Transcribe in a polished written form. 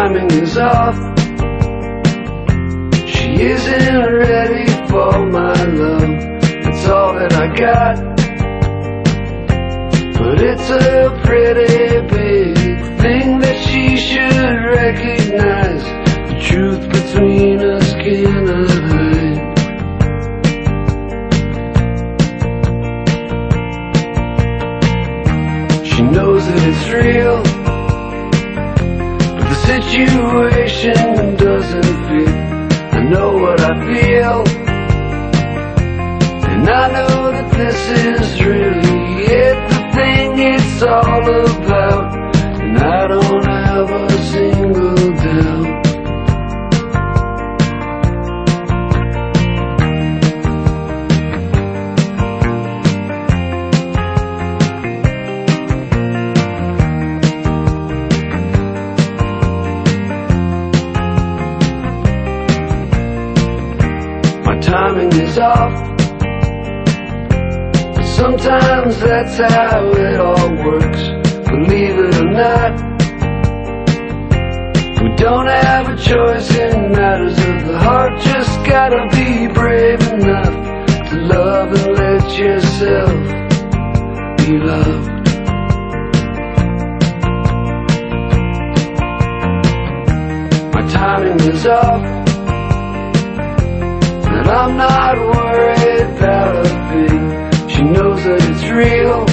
timing is off. She isn't ready for my love. It's all that I got, but it's a pretty big thing that she should recognize. The truth between us cannot hide. She knows that it's real, but the situation doesn't fit. I know what I feel, and I know that this is really it, the thing it's all about, and I don't have a single doubt. Timing is off, but sometimes that's how it all works. Believe it or not, we don't have a choice in matters of the heart. Just gotta be brave enough to love and let yourself be loved. My timing is off, but I'm not worried about a thing. She knows that it's real,